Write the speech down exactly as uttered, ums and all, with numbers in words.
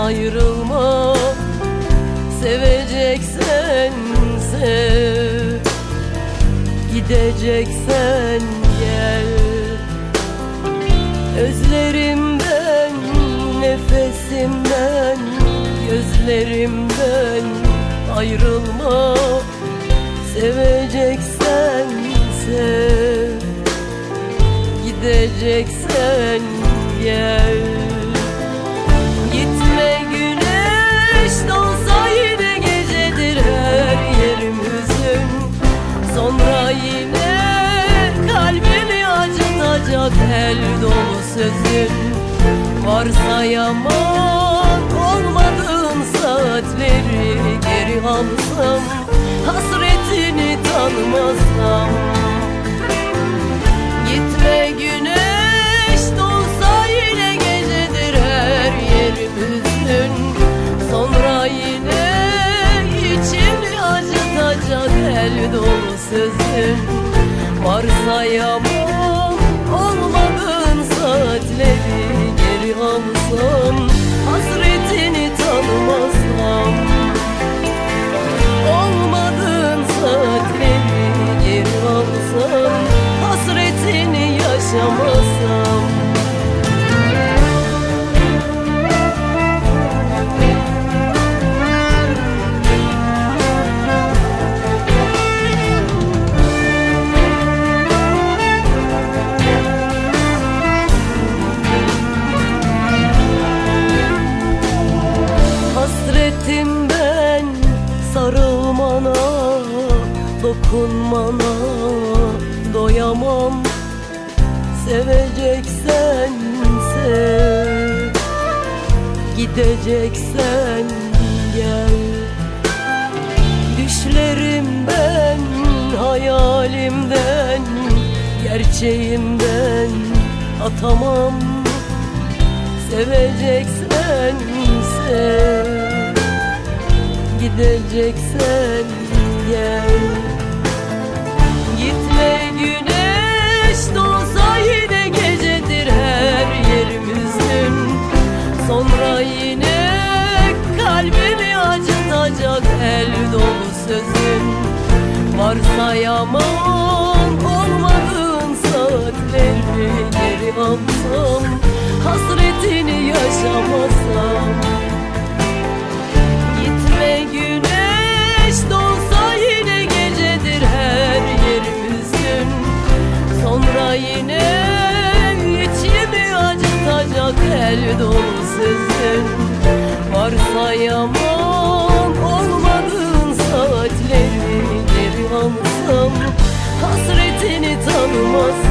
ayrılma. Seveceksen sev, gideceksen gel. Özlerimden, nefesimden, gözlerimden ayrılma. Seveceksen sev, gideceksen gel. Gitme, güneş doğsa yine gecedir her yerim hüzün. Sonra yine kalbimi acıtacak el dolu sözün. Varsayamam olmadığın saatleri geri alsam, hasretini tanımazsam. Gitme, güneş doğsa yine gecedir her yerim hüzün. Sonra yine içimi acıtacak el dolu sözün. Varsayamam olmadığın saatleri geri alsam, hasretini tanımazsam. Olmadığın saatleri geri alsam, hasretini yaşamasam. Hasretim ben sarılmana, dokunmana doyamam. Seveceksen sev, gideceksen gel. Düşlerimden, hayalimden, gerçeğimden atamam. Seveceksen sev, gideceksen gel. Gitme, güneş doğsa yine gecedir her yerim hüzün. Sonra yine kalbimi acıtacak el dolu sözün. Varsayamam olmadığın saatleri geri alsam, hasretini yaşamasam. Gitme, güneş doğsa yine gecedir her yerim hüzün. Sonra yine içimi acıtacak el dolu sözün. Varsayamam olmadığın saatleri geri alsam, hasretini tanımazsam.